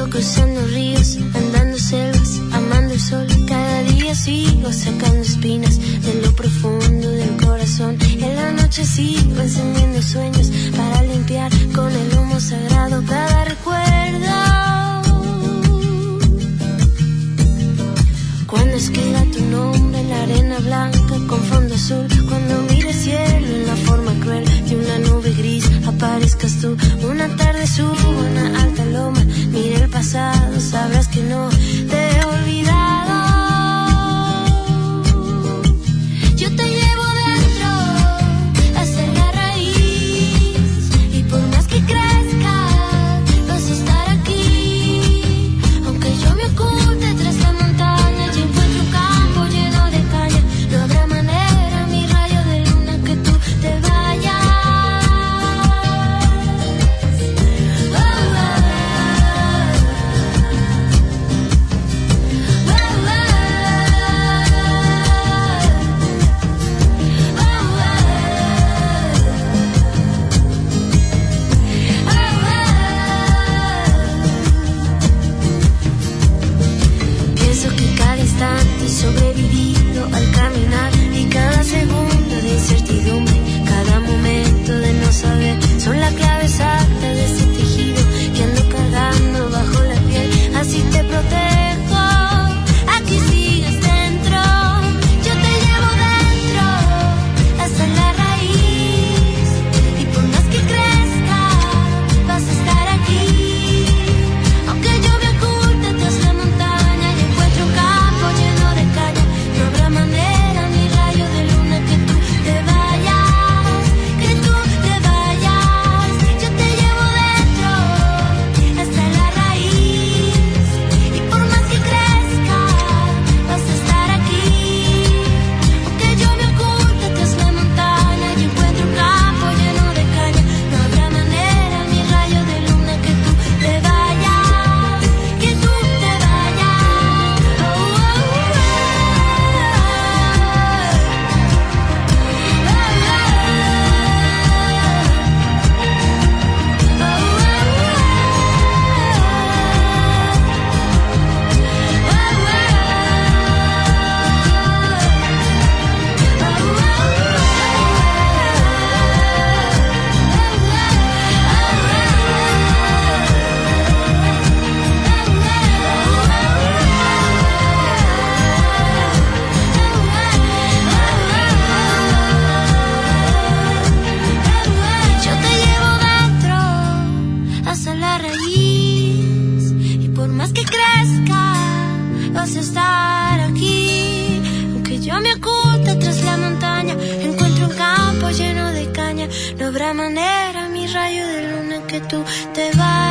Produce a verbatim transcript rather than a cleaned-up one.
Sigo cruzando ríos, andando selvas, amando el sol. Cada día sigo sacando espinas de lo profundo del corazón. En la noche sigo encendiendo sueños para limpiar con el humo sagrado cada recuerdo. Cuando escriba tu nombre en la arena blanca con fondo azul, cuando mire el cielo en la forma cruel de una nube gris, aparezcas tú. Una tarde subo a una alta loma, mire el pasado, sabrás que no te he olvidado. Yo te llevo dentro hasta la raíz, y por más que crezca vas a estar aquí. Aunque yo me oculte tras la montaña y encuentro un campo lleno de caña, no habrá manera, mi rayo de luna, que tú te vayas. Oh, oh, pienso que cada instante he sobrevivido al caminar, y cada segundo de incertidumbre, cada momento de no saber, son la clave exacta de ese tejido que ando cargando bajo la piel. Así te protejo, aquí sigues dentro. Yo te llevo dentro hasta la raíz, y por más que crezca vas a estar aquí. Aunque yo me oculte tras la montaña y encuentro un campo lleno de caña, no habrá manera, mi rayo de luna, que tú te vayas, que tú te vayas. Yo te llevo dentro hasta la raíz, y por más que crezca vas a estar aquí. Aunque yo me oculte tras la montaña y encuentro un campo lleno de caña, no habrá manera, mi rayo de luna, que tú te vayas, que tú te vayas. Oh, oh, oh, yo te llevo dentro hasta la raíz, y por más que crezca vas a estar aquí. Aunque yo me oculte tras la montaña, encuentro un campo lleno de caña, no habrá manera, mi rayo de luna, que tú te vayas.